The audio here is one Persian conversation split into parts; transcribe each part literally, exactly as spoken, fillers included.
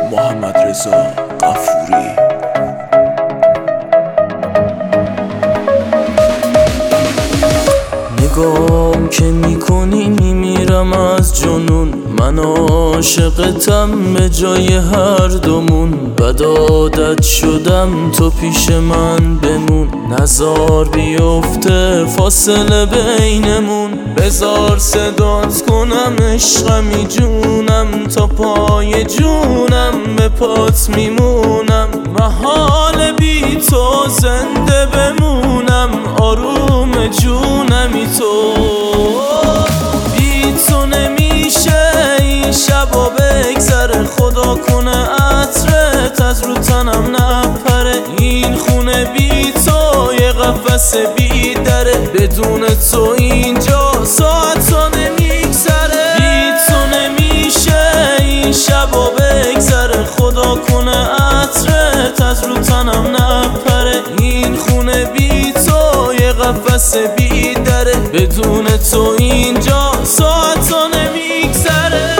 محمد رضا غفوری. نگام که میکنی میمیرم از جنون، من عاشقتم به جای هر دومون. بد عادت شدم تو پیش من بمون، نزار بیفته فاصله بینمون. بزار صدات کنم عشقمی جونم، تا پای جونم به پات میمونم. محال بی تو زنده بمونم، آروم جونمی تو. بی تو نمیشه این شبا بگذره، خدا کنه عطرت از رو تنم نپره. این خونه بی تو یه قفس بی دره، بدون تو اینجا ساعتا نمیگذره. بی تو نمیشه این شبا بگذره، خدا کنه عطرت از رو تنم نپره. این خونه بی تو یه قفس بی دره، بدون تو اینجا ساعتا نمیگذره.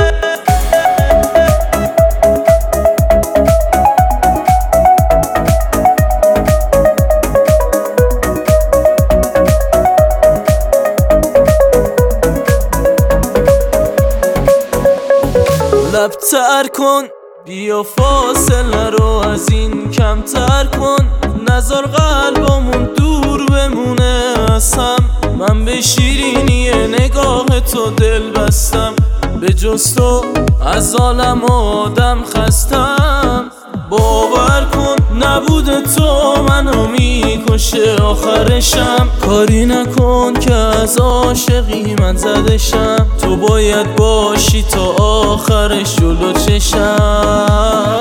لبتر کن بیا فاصله رو از این کمتر کن، نزار قلبمون دور بمونه از هم. من به شیرینی نگاه تو دل بستم، به جز تو از عالم آدم خستم. باور کن نبود تو منو میکشه آخرشم. کاری نکن که از عاشقی من زدشم، تو باید باشی تا آخرش جلو چشم.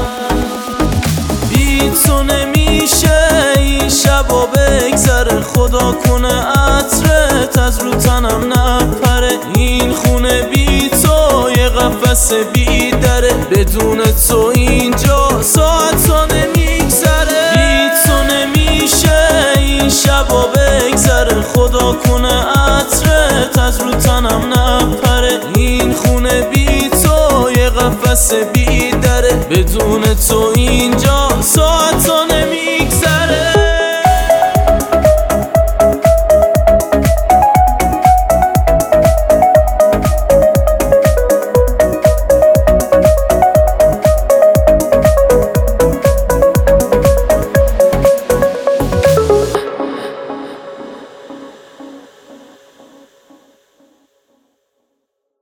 بی تو نمیشه این شبا بگذره، خدا کنه عطرت از رو تنم نپره. این خونه بی تو یه قفس بی دره، بدون تو اینجا ساعتا نمیگذره. بی تو نمیشه این شبا بگذره، خدا کنه عطرت از رو تنم نپره. این خونه بی تو یه قفس بی دره، بدون تو اینجا ساعتا